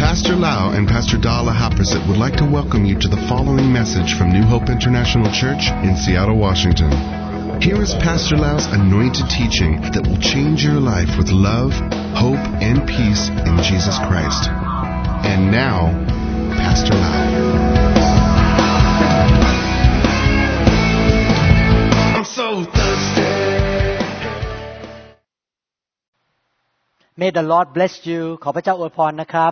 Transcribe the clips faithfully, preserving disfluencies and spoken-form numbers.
Pastor Lau and Pastor Dala Haprasit would like to welcome you to the following message from New Hope International Church in Seattle, Washington. Here is Pastor Lau's anointed teaching that will change your life with love, hope, and peace in Jesus Christ. And now, Pastor Lau. I'm so thirsty. May the Lord bless you ขอพระเจ้าอวยพรนะครับ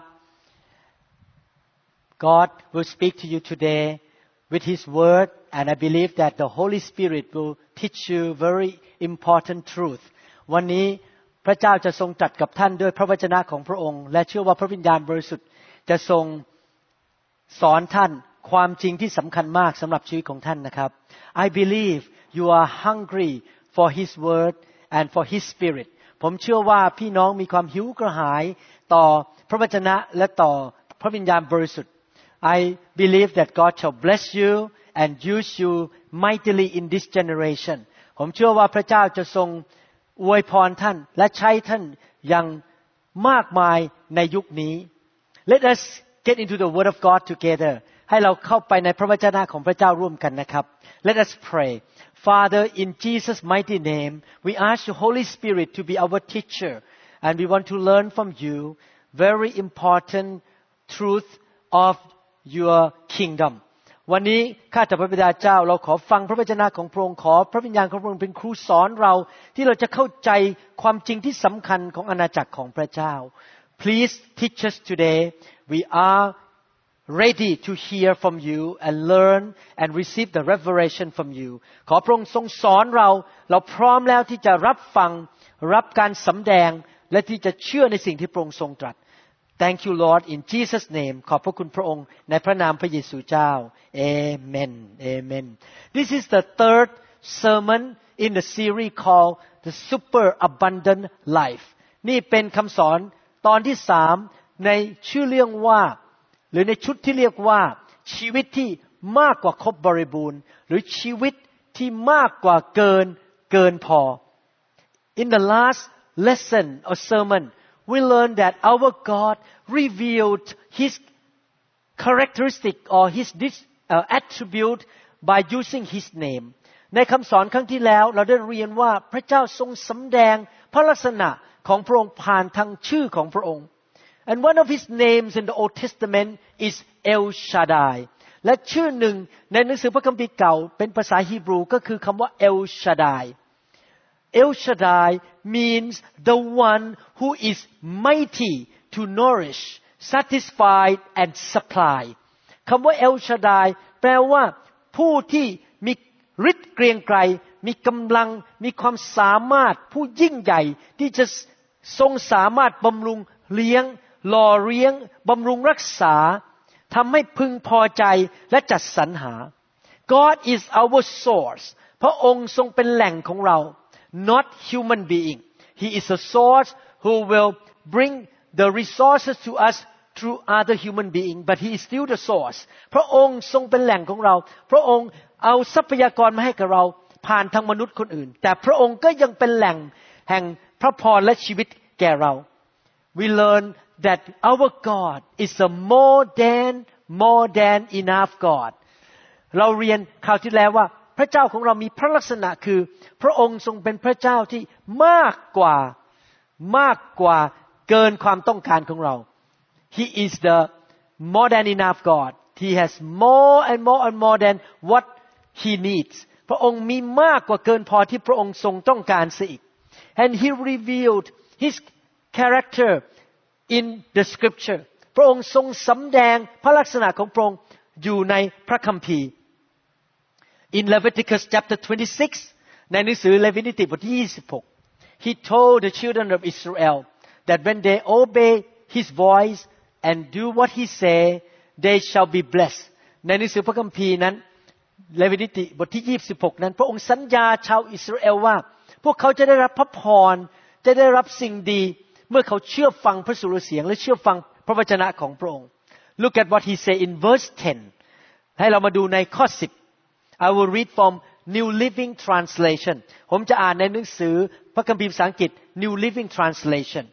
God will speak to you today with His word and I believe that the Holy Spirit will teach you very important truth วันนี้พระเจ้าจะทรงตรัสกับท่านด้วยพระวจนะของพระองค์และเชื่อว่าพระวิญญาณบริสุทธิ์จะทรงสอนท่านความจริงที่สำคัญมากสำหรับชีวิตของท่านนะครับ I believe you are hungry for His word and for His Spirit ผมเชื่อว่าพี่น้องมีความหิวกระหายต่อพระวจนะและต่อพระวิญญาณบริสุทธิ์ I believe that God shall bless you and use you mightily in this generation ผมเชื่อว่าพระเจ้าจะทรงอวยพรท่านและใช้ท่านอย่างมากมายในยุคนี้ Let us get into the word of God together ให้เราเข้าไปในพระวจนะของพระเจ้าร่วมกันนะครับ Let us pray Father, in Jesus' mighty name, we ask the Holy Spirit to be our teacher, and we want to learn from you very important truth of your kingdom. วันนี้ข้าแต่พระบิดาเจ้าเราขอฟังพระวจนะของพระองค์ขอพระวิญญาณของพระองค์เป็นครูสอนเราที่เราจะเข้าใจความจริงที่สำคัญของอาณาจักรของพระเจ้า Please teach us today. We are ready to hear from you and learn and receive the revelation from you ขอพระองค์ทรงสอนเราเราพร้อมแล้วที่จะรับฟังรับการสำแดงและที่จะเชื่อในสิ่งที่พระองค์ทรงตรัส Thank you Lord in Jesus name ขอบพระคุณพระองค์ในพระนามพระเยซูเจ้า Amen Amen This is the third sermon in the series called the Super Abundant Life นี่เป็นคำสอนตอนที่สามในชื่อเรื่องว่าหรือในชุดที่เรียกว่าชีวิตที่มากกว่าครบบริบูรณ์หรือชีวิตที่มากกว่าเกินเกินพอ In the last lesson or sermon we learned that our God revealed His characteristic or His uh, attribute by using His name ในคำสอนครั้งที่แล้วเราได้เรียนว่าพระเจ้าทรงสำแดงพระลักษณะของพระองค์ผ่านทางชื่อของพระองค์And one of his names in the Old Testament is El Shaddai และชื่อหนึ่งในหนังสือพระคัมภีร์เก่าเป็นภาษาฮีบรูก็คือคำว่า El Shaddai El Shaddai means the one who is mighty to nourish, satisfy and supply คำว่า El Shaddai แปลว่าผู้ที่มีฤทธิ์เกรียงไกรมีกำลังมีความสามารถผู้ยิ่งใหญ่ที่จะทรงสามารถบำรุงเลี้ยงหล่อเลี้ยงบำรุงรักษาทำให้พึงพอใจและจัดสรรหา God is our source พระองค์ทรงเป็นแหล่งของเรา not human being He is a source who will bring the resources to us through other human being but He is still the source พระองค์ทรงเป็นแหล่งของเราพระองค์เอาทรัพยากรมาให้กับเราผ่านทางมนุษย์คนอื่นแต่พระองค์ก็ยังเป็นแหล่งแห่งพระพรและชีวิตแก่เรา We learn that our God is a more than more than enough God เราเรียนคราวที่แล้วว่าพระเจ้าของเรามีพระลักษณะคือพระองค์ทรงเป็นพระเจ้าที่มากกว่ามากกว่าเกินความต้องการของเรา He is the more than enough God He has more and more and more than what He needs พระองค์มีมากกว่าเกินพอที่พระองค์ทรงต้องการเสียอีก And He revealed His character in the scripture พระองค์ทรงสำแดงพระลักษณะของพระองค์อยู่ในพระคัมภีร์ In Leviticus chapter twenty-six ในหนังสือเลวีนิติบทที่ยี่สิบหก He told the children of Israel that when they obey His voice and do what He say they shall be blessed ในหนังสือพระคัมภีร์นั้นเลวีนิติบทที่ยี่สิบหกนั้นพระองค์สัญญาชาวอิสราเอลว่าพวกเขาจะได้รับพระพรจะได้รับสิ่งดีเมื่อเขาเชื่อฟังพระสุรเสียงและเชื่อฟังพระวจนะของพระองค์ Look at what he say in verse ten ให้เรามาดูในข้อสิบ I will read from New Living Translation ผมจะอ่านในหนังสือพระคัมภีร์ภาษาอังกฤษ New Living Translation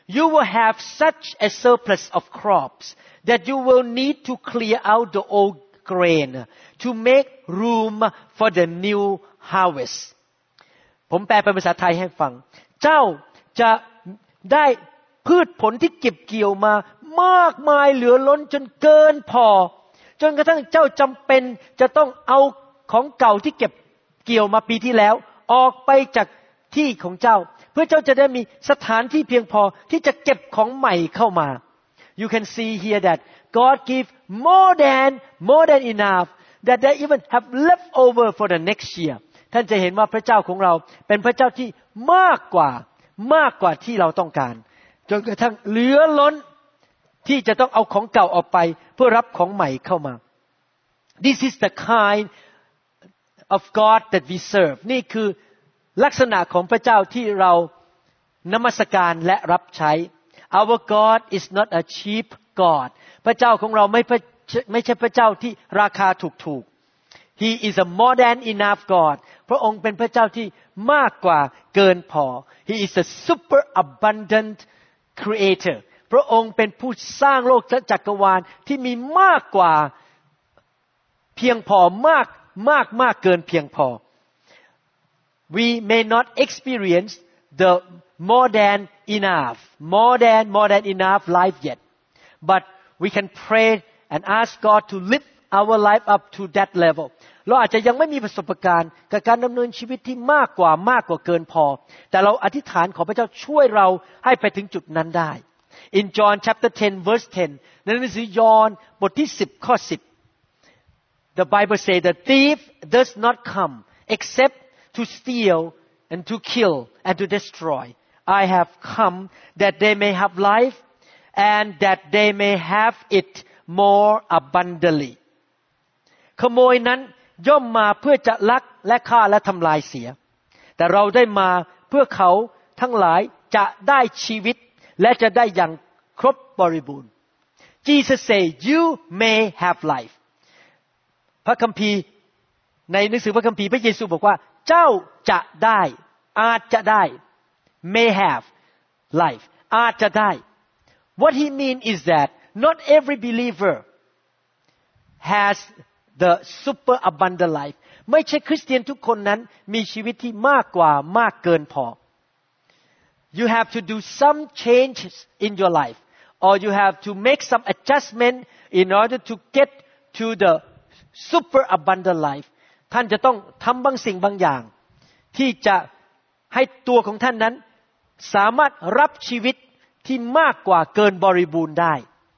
you will have such a surplus of crops that you will need to clear out the old grain to make room for the new harvest ผมแปลเป็นภาษาไทยให้ฟังเจ้าจะได้พืชผลที่เก็บเกี่ยวมามากมายเหลือล้นจนเกินพอจนกระทั่งเจ้าจำเป็นจะต้องเอาของเก่าที่เก็บเกี่ยวมาปีที่แล้วออกไปจากที่ของเจ้าเพื่อเจ้าจะได้มีสถานที่เพียงพอที่จะเก็บของใหม่เข้ามา You can see here that God give more than more than enough that they even have left over for the next year ท่านจะเห็นว่าพระเจ้าของเราเป็นพระเจ้าที่มากกว่ามากกว่าที่เราต้องการจนกระทั่งเหลือล้นที่จะต้องเอาของเก่าออกไปเพื่อรับของใหม่เข้ามา This is the kind of God that we serve นี่คือลักษณะของพระเจ้าที่เรานมัสการและรับใช้ Our God is not a cheap God พระเจ้าของเราไม่ไม่ใช่พระเจ้าที่ราคาถูกๆ He is a more than enough God พระองค์เป็นพระเจ้าที่มากกว่าเกินพอ He is a super abundant creator พระองค์เป็นผู้สร้างโลกและจักรวาลที่มีมากกว่าเพียงพอมากมากมากเกินเพียงพอ We may not experience the more than enough more than more than enough life yet but we can pray and ask God to lift our life up to that level เราอาจจะยังไม่มีประสบการณ์กับการดำเนินชีวิตที่มากกว่ามากกว่าเกินพอแต่เราอธิษฐานขอพระเจ้าช่วยเราให้ไปถึงจุดนั้นได้ In John chapter ten verse ten ในหนังสือยอห์นบทที่สิบข้อสิบ The Bible says the thief does not come except to steal and to kill and to destroy I have come that they may have life and that they may have it more abundantly ขโมยนั้นย่อมมาเพื่อจะลักและฆ่าและทำลายเสียแต่เราได้มาเพื่อเขาทั้งหลายจะได้ชีวิตและจะได้อย่างครบบริบูรณ์ Jesus say you may have life พระคัมภีร์ในหนังสือพระคัมภีร์พระเยซูบอกว่าเจ้าจะได้อาจจะได้ may have life อาจจะได้ What he mean is that not every believer has the super abundant life ไม่ใช่คริสเตียนทุกคนนั้นมีชีวิตที่มากกว่ามากเกินพอ You have to do some changes in your life or you have to make some adjustment in order to get to the super abundant life ท่านจะต้องทำบางสิ่งบางอย่างที่จะให้ตัวของท่านนั้นสามารถรับชีวิตที่มากกว่าเกินบริบูรณ์ได้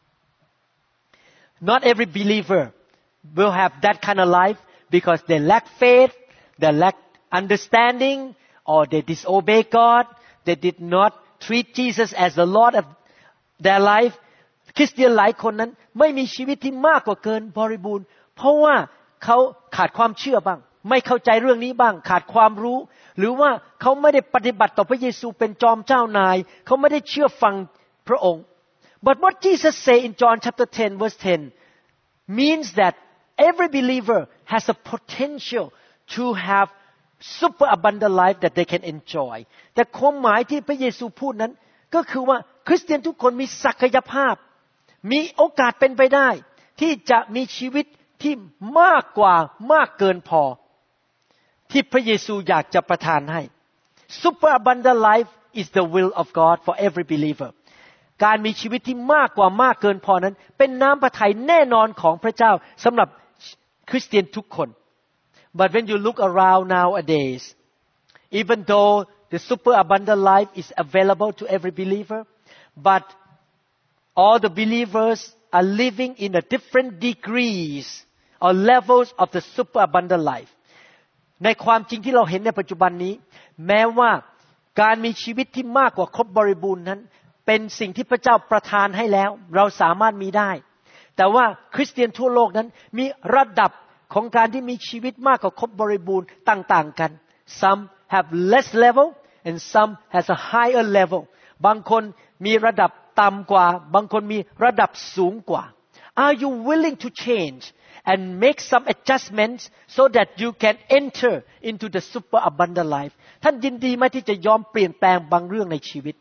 Not every believer will have that kind of life because they lack faith, they lack understanding, or they disobey God. They did not treat Jesus as the Lord of their life. คริสเตียนหลายคนนั้นไม่มีชีวิตที่มากกว่าเกินบริบูรณ์เพราะว่าเขาขาดความเชื่อบ้างไม่เข้าใจเรื่องนี้บ้างขาดความรู้หรือว่าเขาไม่ได้ปฏิบัติต่อพระเยซูเป็นจอมเจ้านายเขาไม่ได้เชื่อฟังพระองค์ But what Jesus say in John chapter ten verse ten means that every believer has a potential to have super abundant life that they can enjoy แต่ความหมายที่พระเยซูพูดนั้นก็คือว่าคริสเตียนทุกคนมีศักยภาพมีโอกาสเป็นไปได้ที่จะมีชีวิตที่มากกว่ามากเกินพอที่พระเยซูอยากจะประทานให้ Super abundant life is the will of God for every believer การมีชีวิตที่มากกว่ามากเกินพอนั้นเป็นน้ำพระทัยแน่นอนของพระเจ้าสำหรับคริสเตียนทุกคน But when you look around nowadays even though the super abundant life is available to every believer but all the believers are living in a different degrees or levels of the super abundant life ในความจริงที่เราเห็นในปัจจุบันนี้แม้ว่าการมีชีวิตที่มากกว่าครบบริบูรณ์นั้นเป็นสิ่งที่พระเจ้าประทานให้แล้วเราสามารถมีได้แต่ว่าคริสเตียนทั่วโลกนั้นมีระดับของการที่มีชีวิตมากกว่าครบบริบูรณ์ต่างๆกัน Some have less level and some has a higher level บางคนมีระดับต่ำกว่าบางคนมีระดับสูงกว่า Are you willing to change and make some adjustments so that you can enter into the super abundant life ท่านยินดีไหมที่จะยอมเปลี่ยนแปลงบางเรื่องในชีวิต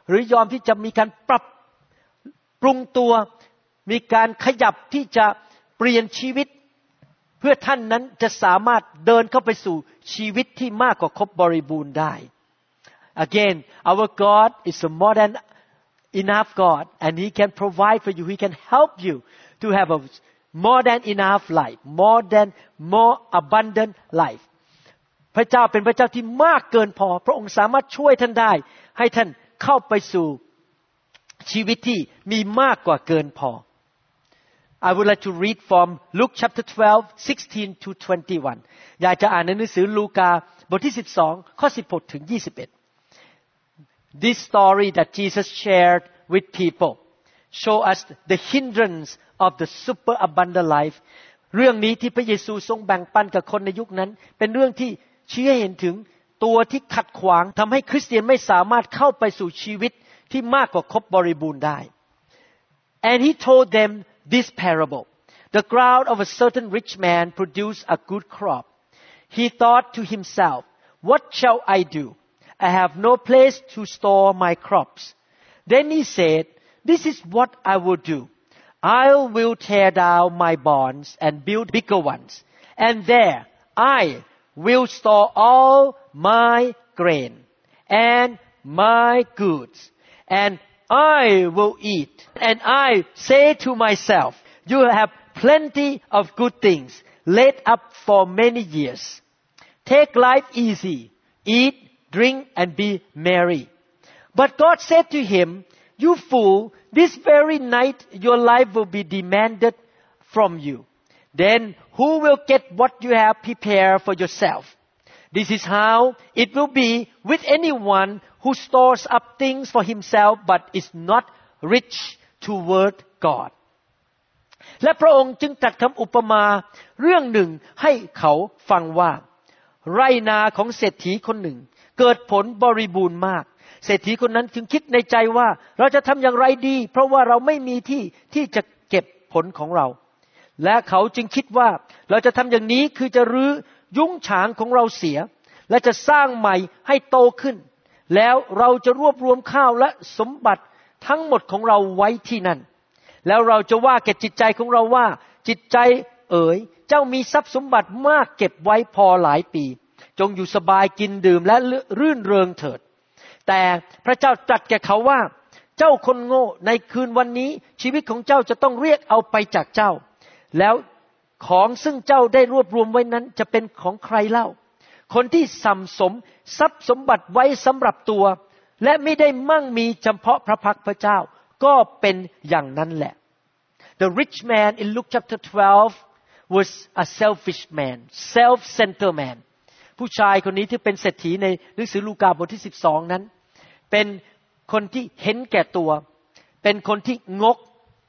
หรือยอมที่จะมีการปรับปรุงตัวมีการขยับที่จะเปลี่ยนชีวิตเพื่อท่านนั้นจะสามารถเดินเข้าไปสู่ชีวิตที่มากกว่าครบบริบูรณ์ได้ Again our God is a more than enough God and He can provide for you He can help you to have a more than enough life more than more abundant life พระเจ้าเป็นพระเจ้าที่มากเกินพอพระองค์สามารถช่วยท่านได้ให้ท่านเข้าไปสู่ชีวิตที่มีมากกว่าเกินพอI would like to read from Luke chapter twelve, sixteen to twenty-one อยากจะอ่านในหนังสือลูกาบทที่สิบสองข้อสิบหกถึงยี่สิบเอ็ด This story that Jesus shared with people show us the hindrance of the super abundant life เรื่องนี้ที่พระเยซูทรงแบ่งปันกับคนในยุคนั้นเป็นเรื่องที่ชี้ให้เห็นถึงตัวที่ขัดขวางทำให้คริสเตียนไม่สามารถเข้าไปสู่ชีวิตที่มากกว่าครบบริบูรณ์ได้ And he told them this parable. The ground of a certain rich man produced a good crop. He thought to himself, what shall I do? I have no place to store my crops. Then he said, this is what I will do. I will tear down my barns and build bigger ones. And there I will store all my grain and my goods. And I will eat. And I say to myself, you have plenty of good things laid up for many years. Take life easy, eat, drink, and be merry. But God said to him, you fool, this very night your life will be demanded from you. Then who will get what you have prepared for yourself? This is how it will be with anyone who stores up things for himself but is not rich toward God และพระองค์จึงตรัสคำอุปมาเรื่องหนึ่งให้เขาฟังว่าไร่นาของเศรษฐีคนหนึ่งเกิดผลบริบูรณ์มากเศรษฐีคนนั้นจึงคิดในใจว่าเราจะทำอย่างไรดีเพราะว่าเราไม่มีที่ที่จะเก็บผลของเราและเขาจึงคิดว่าเราจะทำอย่างนี้คือจะรื้อยุ้งฉางของเราเสียและจะสร้างใหม่ให้โตขึ้นแล้วเราจะรวบรวมข้าวและสมบัติทั้งหมดของเราไว้ที่นั่นแล้วเราจะว่าแก่จิตใจของเราว่าจิตใจเอ๋ยเจ้ามีทรัพย์สมบัติมากเก็บไว้พอหลายปีจงอยู่สบายกินดื่มและรื่นเริงเถิดแต่พระเจ้าตรัสแก่เขาว่าเจ้าคนโง่ในคืนวันนี้ชีวิตของเจ้าจะต้องเรียกเอาไปจากเจ้าแล้วของซึ่งเจ้าได้รวบรวมไว้นั้นจะเป็นของใครเล่าคนที่สัมสมทรัพย์สมบัติไว้สำหรับตัวและไม่ได้มั่งมีเฉพาะพระพักพระเจ้าก็เป็นอย่างนั้นแหละ The rich man in Luke chapter twelve was a selfish man, self-centered man. ผู้ชายคนนี้ที่เป็นเศรษฐีในหนังสือลูกาบทที่สิบสองนั้นเป็นคนที่เห็นแก่ตัวเป็นคนที่งก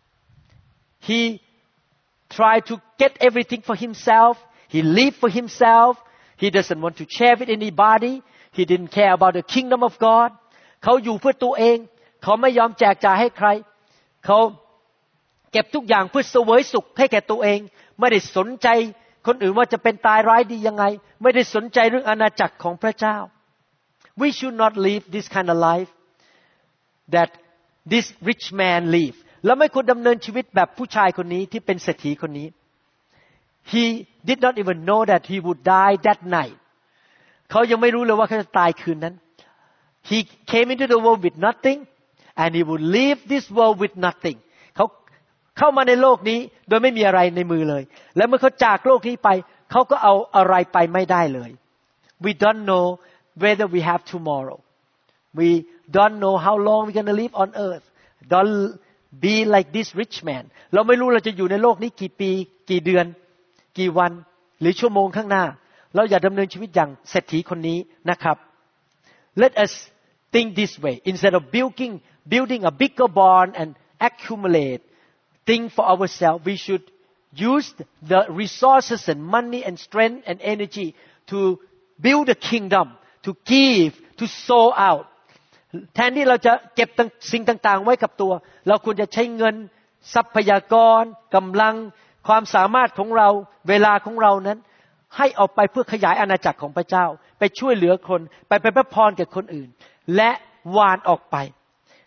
He tried to get everything for himself. He lived for himself.He doesn't want to share with anybody. He didn't care about the kingdom of God. เขาอยู่เพื่อตัวเองเขาไม่ยอมแจกจ่ายให้ใครเขาเก็บทุกอย่างเพื่อเสวยสุขให้แก่ตัวเองไม่ได้สนใจคนอื่นว่าจะเป็นตายร้ายดียังไงไม่ได้สนใจเรื่องอาณาจักรของพระเจ้า We should not live this kind of life that this rich man live เราไม่ควรดำเนินชีวิตแบบผู้ชายคนนี้ที่เป็นเศรษฐีคนนี้He did not even know that he would die that night. เขายังไม่รู้เลยว่าเขาจะตายคืนนั้น He came into the world with nothing and he would leave this world with nothing. เขาเข้ามาในโลกนี้โดยไม่มีอะไรในมือเลยและเมื่อเขาจากโลกนี้ไปเขาก็เอาอะไรไปไม่ได้เลย We don't know whether we have tomorrow. We don't know how long we're going to live on earth. Don't be like this rich man. เราไม่รู้เราจะอยู่ในโลกนี้กี่ปีกี่เดือนกี่วันหรือชั่วโมงข้างหน้าเราอย่าดำเนินชีวิตอย่างเศรษฐีคนนี้นะครับ Let us think this way instead of building building a bigger barn and accumulate things for ourselves we should use the resources and money and strength and energy to build the kingdom to give to sow out แทนที่เราจะเก็บสิ่งต่างๆไว้กับตัวเราควรจะใช้เงินทรัพยากรกำลังความสามารถของเราเวลาของเรานั้นให้ออกไปเพื่อขยายอาณาจักรของพระเจ้าไปช่วยเหลือคนไปเป็นพระพรแก่คนอื่นและหว่านออกไป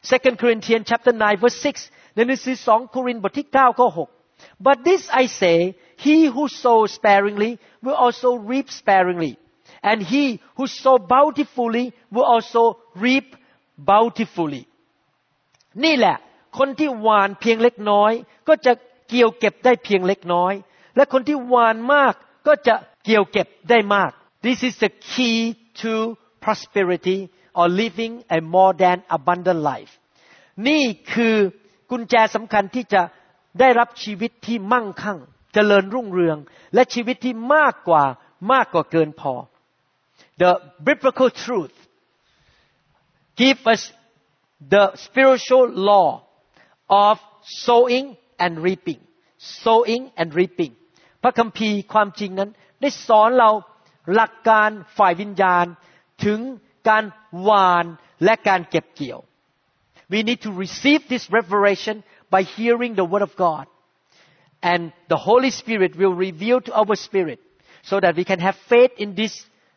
Second Corinthians chapter nine verse six ในหนังสือสองโครินธ์บทที่เก้าข้อหก But this I say he who sows sparingly will also reap sparingly and he who sows bountifully will also reap bountifully นี่แหละคนที่หว่านเพียงเล็กน้อยก็จะเกี่ยวเก็บได้เพียงเล็กน้อยและคนที่หว่านมากก็จะเกี่ยวเก็บได้มาก This is the key to prosperity or living a more than abundant life นี่คือกุญแจสำคัญที่จะได้รับชีวิตที่มั่งคั่งเจริญรุ่งเรืองและชีวิตที่มากกว่ามากกว่าเกินพอ The biblical truth give us the spiritual law of sowing and reaping sowing and reaping พระคัมภีร์ความจริงนั้นได้สอนเราหลักการฝ่ายวิญญาณถึงการหว่านและการเก็บเกี่ยว We need to receive this revelation by hearing the word of God and the Holy Spirit will reveal to our spirit so that we can have faith in this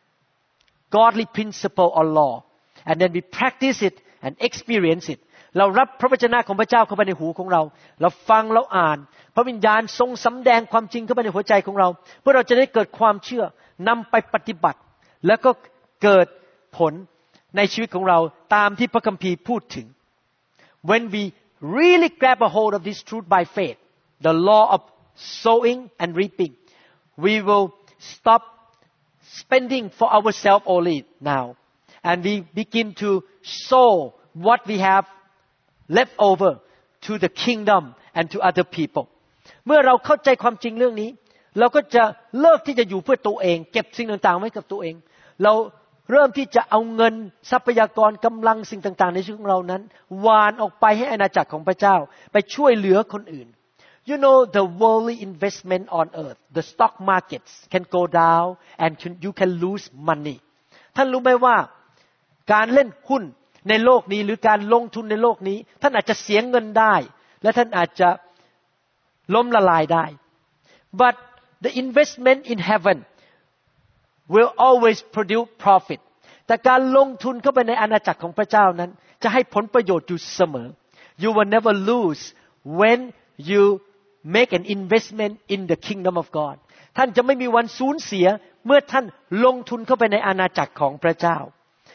godly principle or law and then we practice it and experience it เรารับพระวจนะของพระเจ้าเข้าไปในหูของเราเราฟังเราอ่านพระวิญญาณทรงสำแดงความจริงเข้าไปในหัวใจของเราเพื่อเราจะได้เกิดความเชื่อนำไปปฏิบัติแล้วก็เกิดผลในชีวิตของเราตามที่พระคัมภีร์พูดถึง When we really grab a hold of this truth by faith the law of sowing and reaping we will stop spending for ourselves only now and we begin to sow what we have left over to the kingdom and to other people เมื่อเราเข้าใจความจริงเรื่องนี้เราก็จะเลิกที่จะอยู่เพื่อตัวเองเก็บสิ่งต่างๆไว้กับตัวเองเราเริ่มที่จะเอาเงินทรัพยากรกำลังสิ่งต่างๆในชีวิตของเรานั้นหว่านออกไปให้อาณาจักรของพระเจ้าไปช่วยเหลือคนอื่น You know the worldly investment on earth the stock markets can go down and you can lose money ท่านรู้ไหมว่าการเล่นหุ้นในโลกนี้หรือการลงทุนในโลกนี้ท่านอาจจะเสียเงินได้และท่านอาจจะล้มละลายได้ But the investment in heaven will always produce profit แต่การลงทุนเข้าไปในอาณาจักรของพระเจ้านั้นจะให้ผลประโยชน์อยู่เสมอ You will never lose when you make an investment in the kingdom of God ท่านจะไม่มีวันสูญเสียเมื่อท่านลงทุนเข้าไปในอาณาจักรของพระเจ้า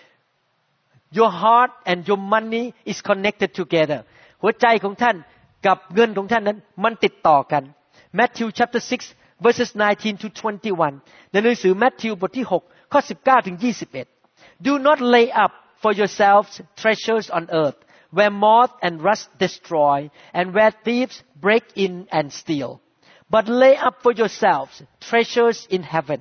Your heart and your money is connected together หัวใจของท่านกับเงินของท่านนั้นมันติดต่อกัน Matthew chapter six verses nineteen to twenty-one ในหนังสือมัทธิวบทที่หกข้อสิบเก้าถึงยี่สิบเอ็ด Do not lay up for yourselves treasures on earth where moth and rust destroy and where thieves break in and steal but lay up for yourselves treasures in heaven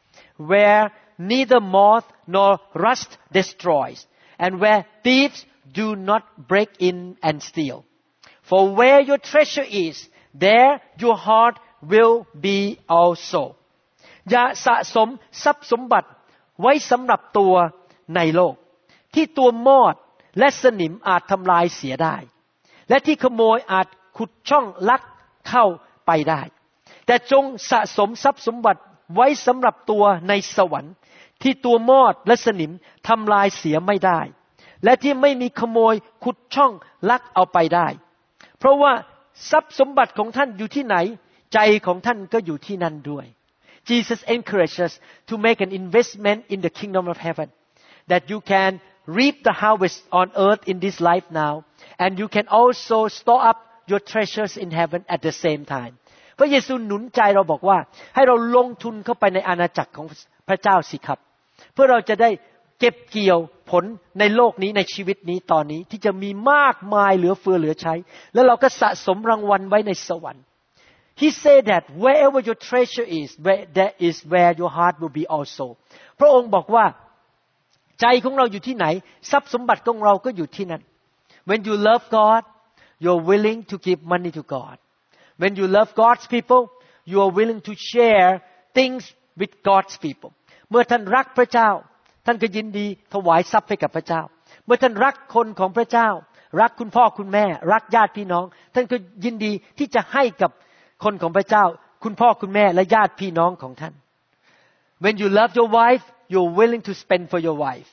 where neither moth nor rust destroys and where thieves do not break in and steal for where your treasure is there your heart will be also อย่าสะสมทรัพย์สมบัติไว้สำหรับตัวในโลกที่ตัวมอดและสนิมอาจทำลายเสียได้และที่ขโมยอาจขุดช่องลักเข้าไปได้แต่จงสะสมทรัพย์สมบัติไว้สำหรับตัวในสวรรค์ที่ตัวมอดและสนิมทำลายเสียไม่ได้และที่ไม่มีขโมยขุดช่องลักเอาไปได้เพราะว่าทรัพย์สมบัติของท่านอยู่ที่ไหนใจของท่านก็อยู่ที่นั่นด้วย Jesus encourages us to make an investment in the kingdom of heaven that you can reap the harvest on earth in this life now and you can also store up your treasures in heaven at the same time พระเยซูหนุนใจเราบอกว่าให้เราลงทุนเข้าไปในอาณาจักรของพระเจ้าสิครับเพื่อเราจะได้เก็บเกี่ยวผลในโลกนี้ในชีวิตนี้ตอนนี้ที่จะมีมากมายเหลือเฟือเหลือใช้แล้วเราก็สะสมรางวัลไว้ในสวรรค์He said that wherever your treasure is, where that is where your heart will be also. พระองค์บอกว่าใจของเราอยู่ที่ไหนทรัพย์สมบัติของเราก็อยู่ที่นั่น When you love God, you're willing to give money to God. When you love God's people, you are willing to share things with God's people. เมื่อท่านรักพระเจ้าท่านก็ยินดีถวายทรัพย์ให้กับพระเจ้าเมื่อท่านรักคนของพระเจ้ารักคุณพ่อคุณแม่รักญาติพี่น้องท่านก็ยินดีที่จะให้กับคนของพระเจ้าคุณพ่อคุณแม่และญาติพี่น้องของท่าน When you love your wife you're willing to spend for your wife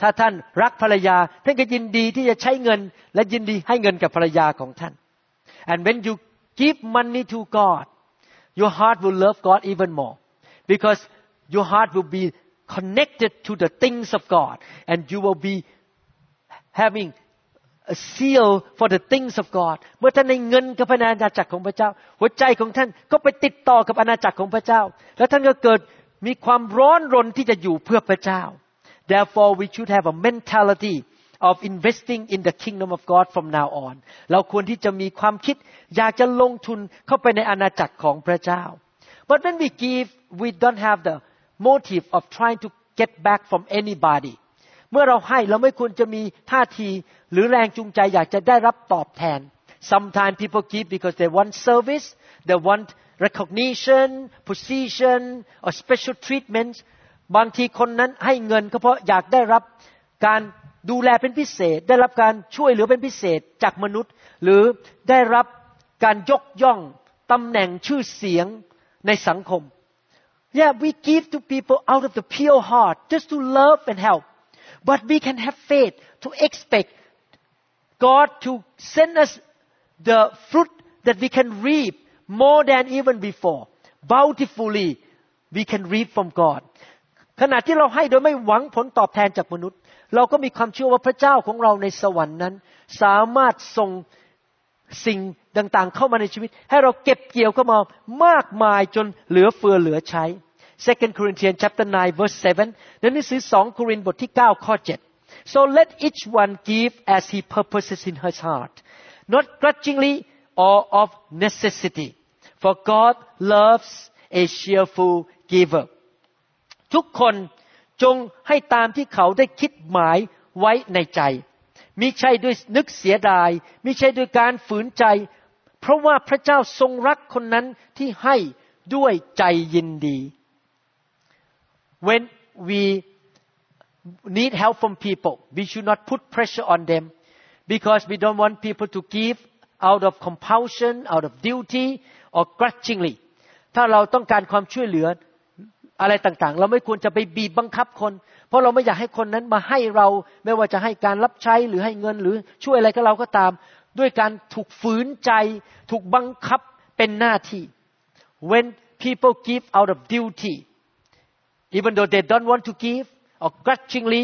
ถ้าท่านรักภรรยาท่านก็ยินดีที่จะใช้เงินและยินดีให้เงินกับภรรยาของท่าน and when you give money to God your heart will love God even more because your heart will be connected to the things of God and you will be having a seal for the things of God เมื่อท่านให้เงินกับอาณาจักรของพระเจ้าหัวใจของท่านก็ไปติดต่อกับอาณาจักรของพระเจ้าแล้วท่านก็เกิดมีความร้อนรนที่จะอยู่เพื่อพระเจ้า Therefore we should have a mentality of investing in the kingdom of God from now on เราควรที่จะมีความคิดอยากจะลงทุนเข้าไปในอาณาจักรของพระเจ้า But when we give we don't have the motive of trying to get back from anybody เมื่อเราให้เราไม่ควรจะมีท่าทีหรือแรงจูงใจอยากจะได้รับตอบแทน Sometimes people give because they want service they want recognition position or special treatment บางทีคนนั้นให้เงินก็เพราะอยากได้รับการดูแลเป็นพิเศษได้รับการช่วยเหลือเป็นพิเศษจากมนุษย์หรือได้รับการยกย่องตำแหน่งชื่อเสียงในสังคม Yeah we give to people out of the pure heart just to love and help but we can have faith to expect God to send us the fruit that we can reap more than even before bountifully we can reap from God ขณะที่เราให้โดยไม่หวังผลตอบแทนจากมนุษย์เราก็มีความเชื่อว่าพระเจ้าของเราในสวรรค์นั้นสามารถส่งสิ่งต่างๆเข้ามาในชีวิตให้เราเก็บเกี่ยวเข้ามามากมายจนเหลือเฟือเหลือใช้ Second Corinthians chapter nine verse seven ในหนังสือสองโครินธ์บทที่เก้าข้อเจ็ด So let each one give as he purposes in his heart not grudgingly or of necessity for God loves a cheerful giver ทุกคนจงให้ตามที่เขาได้คิดหมายไว้ในใจมิใช่ด้วยนึกเสียดายมิใช่ด้วยการฝืนใจเพราะว่าพระเจ้าทรงรักคนนั้นที่ให้ด้วยใจยินดี When we need help from people we should not put pressure on them because we don't want people to give out of compulsion out of duty or grudgingly ถ้าเราต้องการความช่วยเหลืออะไรต่างๆเราไม่ควรจะไปบีบบังคับคนเพราะเราไม่อยากให้คนนั้นมาให้เราไม่ว่าจะให้การรับใช้หรือให้เงินหรือช่วยอะไรกับเราก็ตามด้วยการถูกฝืนใจถูกบังคับเป็นหน้าที่ When people give out of duty even though they don't want to give or grudgingly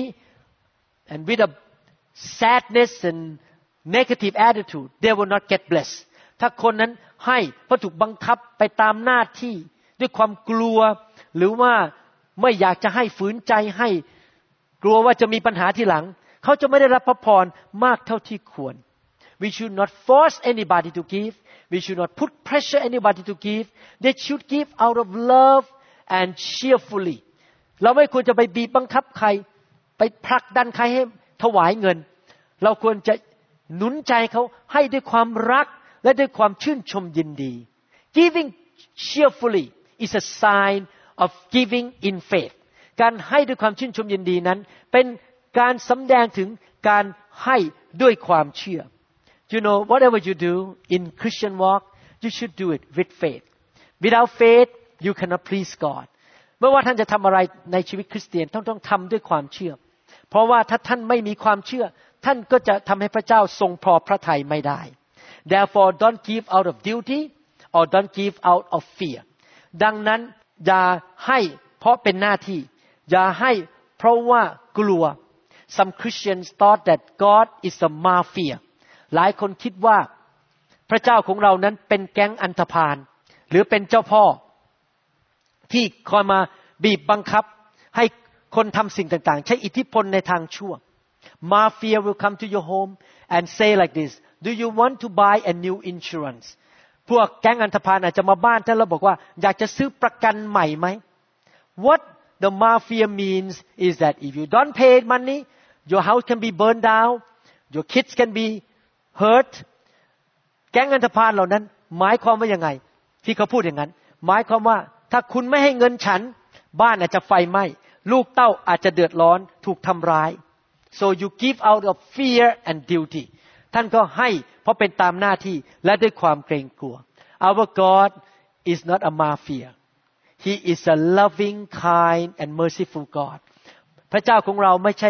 and with a sadness and negative attitude they will not get blessed ถ้าคนนั้นให้เพราะถูกบังคับไปตามหน้าที่ด้วยความกลัวหรือว่าไม่อยากจะให้ฝืนใจให้กลัวว่าจะมีปัญหาทีหลังเขาจะไม่ได้รับพระพรมากเท่าที่ควร We should not force anybody to give We should not put pressure anybody to give They should give out of love and cheerfully เราไม่ควรจะไปบีบบังคับใครไปผลักดันใครให้ถวายเงินเราควรจะหนุนใจเขาให้ด้วยความรักและด้วยความชื่นชมยินดี Giving cheerfully is a sign of giving in faith การให้ด้วยความชื่นชมยินดีนั้นเป็นการสำแดงถึงการให้ด้วยความเชื่อ You know whatever you do in Christian walk you should do it with faith without faith you cannot please God ไม่ว่าท่านจะทำอะไรในชีวิตคริสเตียนต้องต้องทำด้วยความเชื่อเพราะว่าถ้าท่านไม่มีความเชื่อท่านก็จะทำให้พระเจ้าทรงพอพระทัยไม่ได้ Therefore don't give out of duty or don't give out of fear ดังนั้นอย่าให้เพราะเป็นหน้าที่อย่าให้เพราะว่ากลัว Some Christians thought that God is a mafia หลายคนคิดว่าพระเจ้าของเรานั้นเป็นแก๊งอันธพาลหรือเป็นเจ้าพ่อที่คอยมาบีบบังคับให้คนทำสิ่งต่างๆใช้อิทธิพลในทางชั่ว Mafia will come to your home and say like this Do you want to buy a new insurance พวกแก๊งอันธพาลอาจจะมาบ้านท่านแล้วบอกว่าอยากจะซื้อประกันใหม่ไหม What the mafia means is that if you don't pay money your house can be burned down your kids can be hurt แก๊งอันธพาลเหล่านั้นหมายความว่ายังไงที่เขาพูดอย่างนั้นหมายความว่าถ้าคุณไม่ให้เงินฉันบ้านอาจจะไฟไหม้ลูกเต้าอาจจะเดือดร้อนถูกทำร้าย so you give out of fear and duty ท่านก็ให้เพราะเป็นตามหน้าที่และด้วยความเกรงกลัว Our God is not a mafia He is a loving kind and merciful God พระเจ้าของเราไม่ใช่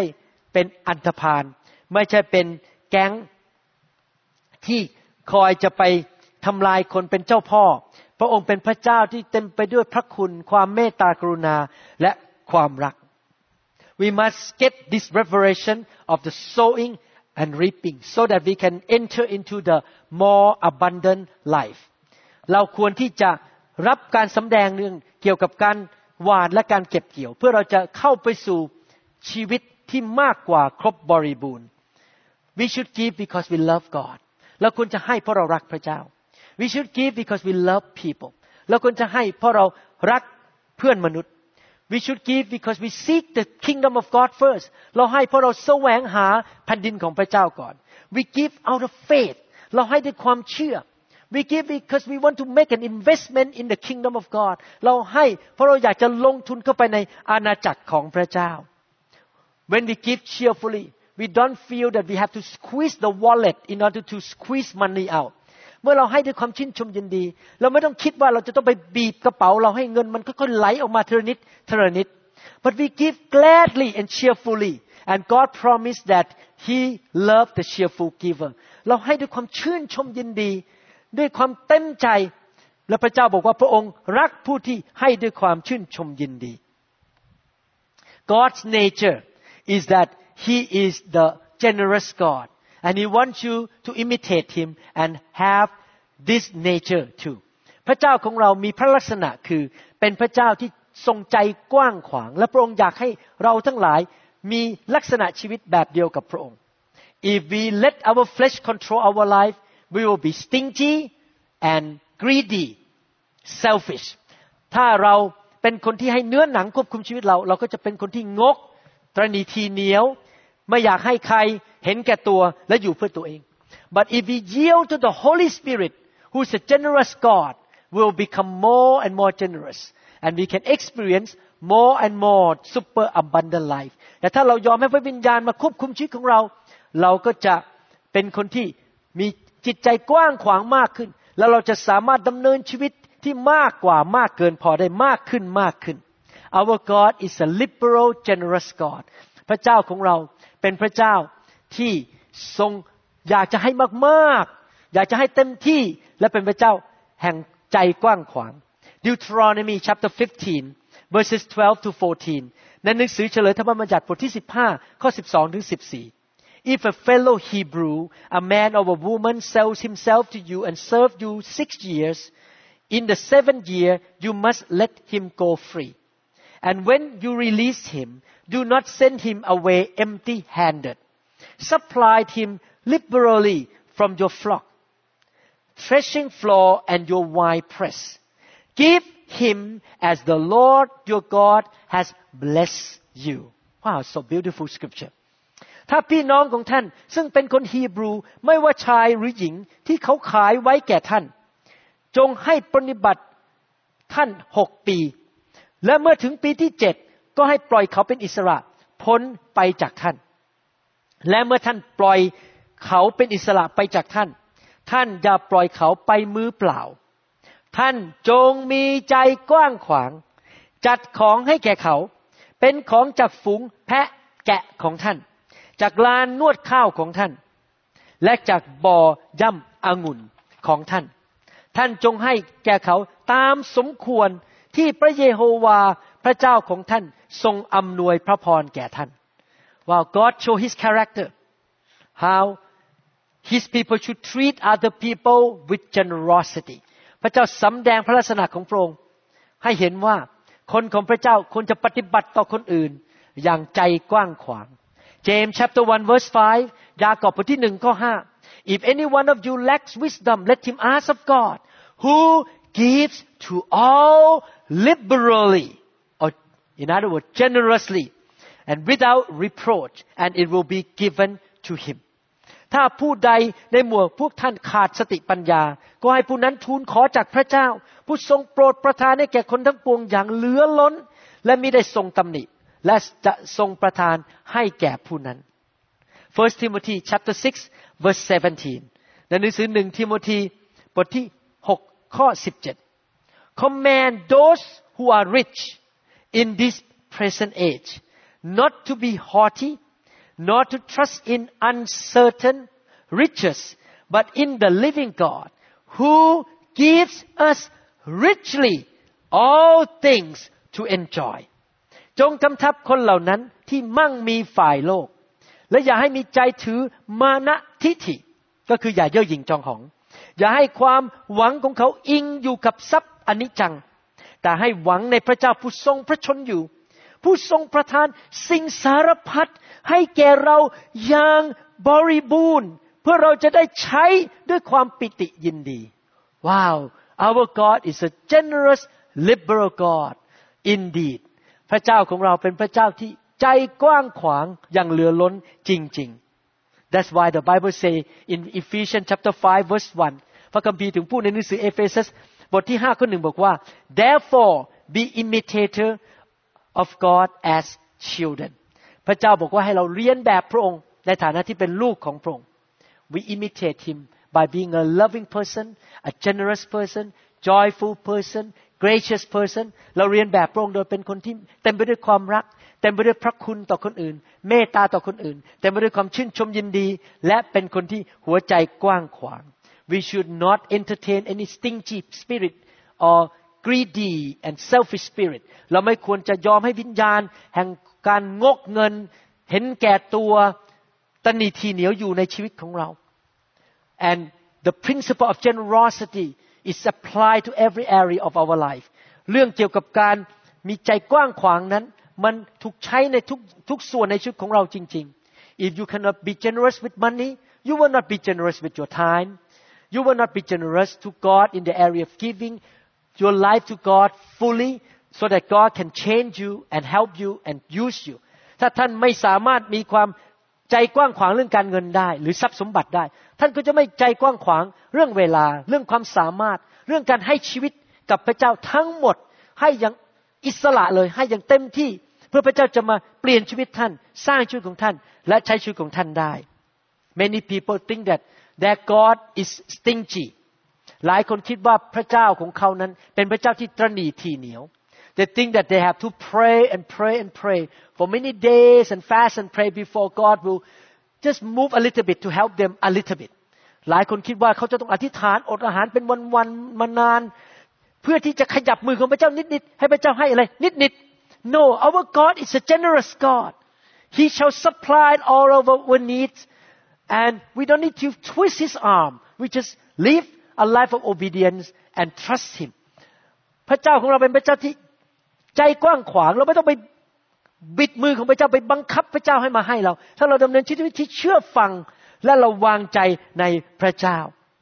เป็นอันธพาลไม่ใช่เป็นแก๊งที่คอยจะไปทำลายคนเป็นเจ้าพ่อพระองค์เป็นพระเจ้าที่เต็มไปด้วยพระคุณความเมตตากรุณาและความรัก We must get this revelation of the sowing and reaping so that we can enter into the more abundant life เราควรที่จะรับการสำแดงเรื่องเกี่ยวกับการหว่านและการเก็บเกี่ยวเพื่อเราจะเข้าไปสู่ชีวิตที่มากกว่าครบบริบูรณ์ We should give because we love God เราควรจะให้เพราะเรารักพระเจ้า We should give because we love people เราควรจะให้เพราะเรารักเพื่อนมนุษย์ We should give because we seek the kingdom of God first เราให้เพราะเราแสวงหาแผ่นดินของพระเจ้าก่อน We give out of faith เราให้ด้วยความเชื่อ We give because we want to make an investment in the kingdom of God เราให้เพราะเราอยากจะลงทุนเข้าไปในอาณาจักรของพระเจ้า When we give cheerfully we don't feel that we have to squeeze the wallet in order to squeeze money out เมื่อเราให้ด้วยความชื่นชมยินดีเราไม่ต้องคิดว่าเราจะต้องไปบีบกระเป๋าเราให้เงินมันค่อยๆไหลออกมาทีละนิดทีละนิด but we give gladly and cheerfully and God promised that He loved the cheerful giver เราให้ด้วยความชื่นชมยินดีด้วยความเต็มใจและพระเจ้าบอกว่าพระองค์รักผู้ที่ให้ด้วยความชื่นชมยินดี God's nature is that He is the generous God and He wants you to imitate Him and have this nature too พระเจ้าของเรามีพระลักษณะคือเป็นพระเจ้าที่ทรงใจกว้างขวางและพระองค์อยากให้เราทั้งหลายมีลักษณะชีวิตแบบเดียวกับพระองค์ If we let our flesh control our life we will be stingy and greedy selfish ถ้าเราเป็นคนที่ให้เนื้อหนังควบคุมชีวิตเราเราก็จะเป็นคนที่งกตระหนี่ทีเหนียวไม่อยากให้ใครเห็นแก่ตัวและอยู่เพื่อตัวเอง But if we yield to the Holy Spirit who is a generous God we will become more and more generous and we can experience more and more super abundant life แต่ถ้าเรายอมให้พระวิญญาณมาควบคุมชีวิตของเราเราก็จะเป็นคนที่มีจิตใจกว้างขวางมากขึ้นแล้วเราจะสามารถดำเนินชีวิตที่มากกว่ามากเกินพอได้มากขึ้นมากขึ้น Our God is a liberal generous God พระเจ้าของเราเป็นพระเจ้าที่ทรงอยากจะให้มากๆอยากจะให้เต็มที่และเป็นพระเจ้าแห่งใจกว้างขวาง Deuteronomy chapter fifteen verses twelve to fourteen ในหนังสือเฉลยธรรมบัญญัติบทที่สิบห้าข้อสิบสองถึงสิบสี่If a fellow Hebrew, a man or a woman sells himself to you and serves you six years, in the seventh year you must let him go free. And when you release him, do not send him away empty-handed. Supply him liberally from your flock, threshing floor and your wine press. Give him as the Lord your God has blessed you. Wow, so beautiful scripture.ถ้าพี่น้องของท่านซึ่งเป็นคนฮีบรูไม่ว่าชายหรือหญิงที่เขาขายไว้แก่ท่านจงให้ปฏิบัติท่านหกปีและเมื่อถึงปีที่เจ็ดก็ให้ปล่อยเขาเป็นอิสระพ้นไปจากท่านและเมื่อท่านปล่อยเขาเป็นอิสระไปจากท่านท่านอย่าปล่อยเขาไปมือเปล่าท่านจงมีใจกว้างขวางจัดของให้แก่เขาเป็นของจากฝูงแพะแกะของท่านจากลานนวดข้าวของท่านและจากบ่อย่ำองุ่นของท่านท่านจงให้แก่เขาตามสมควรที่พระเยโฮวาพระเจ้าของท่านทรงอำนวยพระพรแก่ท่าน Wow, God show His character how His people should treat other people with generosity พระเจ้าสำแดงพระลักษณะของพระองค์ให้เห็นว่าคนของพระเจ้าควรจะปฏิบัติต่อคนอื่นอย่างใจกว้างขวางJames chapter one verse five ยากอบบทที่หนึ่งข้อห้า If any one of you lacks wisdom let him ask of God who gives to all liberally or in other words generously and without reproach and it will be given to him ถ้าผู้ใดในหมู่พวกท่านขาดสติปัญญาก็ให้ผู้นั้นทูลขอจากพระเจ้าผู้ทรงโปรดประทานให้แก่คนทั้งปวงอย่างเหลือล้นและมิได้ทรงตำหนิและจะทรงประทานให้แก่ผู้นั้น First Timothy chapter six verse seventeen ในหนังสือหนึ่งทิโมธีบทที่หกข้อสิบเจ็ด Command those who are rich in this present age not to be haughty nor to trust in uncertain riches, but in the living God, who gives us richly all things to enjoy. จงกำชับคนเหล่านั้นที่มั่งมีฝ่ายโลกและอย่าให้มีใจถือมานะทิฐิก็คืออย่าเย่อหยิ่งจองหองอย่าให้ความหวังของเขาอิงอยู่กับทรัพย์อนิจจังแต่ให้หวังในพระเจ้าผู้ทรงพระชนอยู่ผู้ทรงประทานสิ่งสารพัดให้แก่เราอย่างบริบูรณ์เพื่อเราจะได้ใช้ด้วยความปิติยินดีว้าว our God is a generous liberal God indeed พระเจ้าของเราเป็นพระเจ้าที่ใจกว้างขวางอย่างเหลือล้นจริงๆ That's why the Bible say in Ephesians chapter five verse one พระคัมภีร์ถึงพูดในหนังสือเอเฟซัสบทที่ห้าข้อหนึ่งบอกว่า Therefore be imitator of God as children พระเจ้าบอกว่าให้เราเรียนแบบพระองค์ในฐานะที่เป็นลูกของพระองค์ We imitate him by being a loving person, a generous person, joyful person, gracious person เราเรียนแบบพระองค์โดยเป็นคนที่เต็มไปด้วยความรักเต็มไปด้วยพระคุณต่อคนอื่นเมตตาต่อคนอื่นเต็มไปด้วยความชื่นชมยินดีและเป็นคนที่หัวใจกว้างขวาง We should not entertain any stingy spirit or greedy and selfish spirit เราไม่ควรจะยอมให้วิญญาณแห่งการงกเงินเห็นแก่ตัวตนีทีเหนียวอยู่ในชีวิตของเรา And the principle of generosity is applied to every area of our life เรื่องเกี่ยวกับการมีใจกว้างขวางนั้นมันถูกใช้ในทุกทุกส่วนในชีวิตของเราจริงๆ If you cannot be generous with money you will not be generous with your time you will not be generous to God in the area of giving your life to God fully so that God can change you and help you and use you ถ้าท่านไม่สามารถมีความใจกว้างขวางเรื่องการเงินได้หรือทรัพย์สมบัติได้ท่านก็จะไม่ใจกว้างขวางเรื่องเวลาเรื่องความสามารถเรื่องการให้ชีวิตกับพระเจ้าทั้งหมดให้อย่างอิสระเลยให้อย่างเต็มที่เพื่อพระเจ้าจะมาเปลี่ยนชีวิตท่านสร้างชีวิตของท่านและใช้ชีวิตของท่านได้ Many people think that their God is stingy หลายคนคิดว่าพระเจ้าของเขานั้นเป็นพระเจ้าที่ตระหนี่ถี่เหนียว They think that they have to pray and pray and pray for many days and fast and pray before God will just move a little bit to help them a little bit หลายคนคิดว่าเขาจะต้องอธิษฐานอดอาหารเป็นวันๆมานานเพื่อที่จะขยับมือของพระเจ้านิดๆให้พระเจ้าให้อะไรนิดๆ No, our God is a generous God. He shall supply all of our needs, and we don't need to twist His arm. We just live a life of obedience and trust Him. พระเจ้าของเราเป็นพระเจ้าที่ใจกว้างขวางเราไม่ต้องไปบิดมือของพระเจ้าไปบังคับพระเจ้าให้มาให้เราถ้าเราดำเนินชีวิตที่เชื่อฟังและเราวางใจในพระเจ้า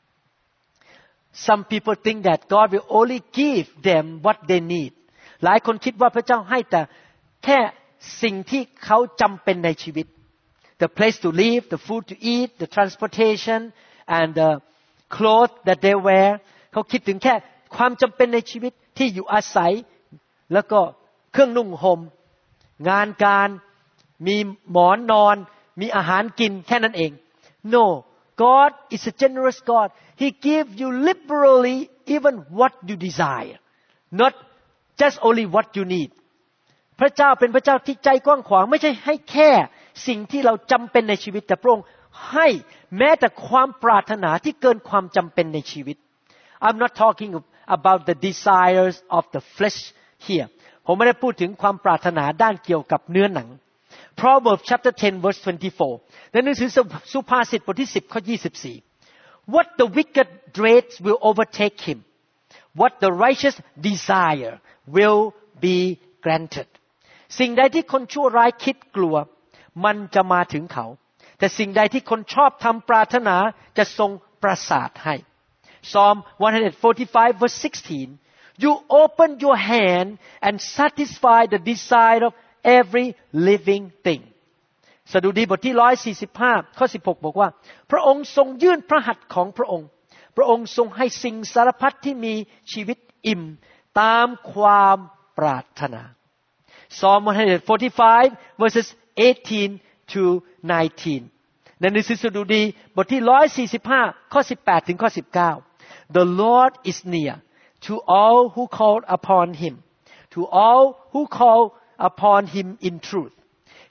Some people think that God will only give them what they need. หลายคนคิดว่าพระเจ้าให้แต่แค่สิ่งที่เขาจำเป็นในชีวิต The place to live, the food to eat, the transportation, and the clothes that they wear. เขาคิดถึงแค่ความจำเป็นในชีวิตที่อยู่อาศัยแล้วก็เครื่องนุ่งห่มงานการมีหมอนนอนมีอาหารกินแค่นั้นเอง No, God is a generous God. He gives you liberally even what you desire, not just only what you need. พระเจ้าเป็นพระเจ้าที่ใจกว้างขวางไม่ใช่ให้แค่สิ่งที่เราจำเป็นในชีวิตแต่พระองค์ให้แม้แต่ความปรารถนาที่เกินความจำเป็นในชีวิต I'm not talking about the desires of the flesh here. ผมไม่ได้พูดถึงความปรารถนาด้านเกี่ยวกับเนื้อหนัง Proverbs chapter ten verse twenty-four ในหนังสือสุภาษิตบทที่สิบข้อยี่สิบสี่ What the wicked dreads will overtake him. What the righteous desire will be granted. สิ่งใดที่คนชั่วร้ายคิดกลัวมันจะมาถึงเขาแต่สิ่งใดที่คนชอบทำปรารถนาจะทรงประสาทให้ Psalm one forty-five verse sixteen You open your hand and satisfy the desire of every living thing สดุดีบทที่หนึ่งร้อยสี่สิบห้าข้อสิบหกบอกว่าพระองค์ทรงยื่นพระหัตถ์ของพระองค์พระองค์ทรงให้สิ่งสารพัดที่มีชีวิตอิ่มตามความปรารถนา Psalm one forty-five verses eighteen to nineteen ในหนังสือสดุดีบทที่หนึ่งร้อยสี่สิบห้าข้อสิบแปดถึงข้อสิบเก้า The Lord is near to all who call upon him to all who call upon him in truth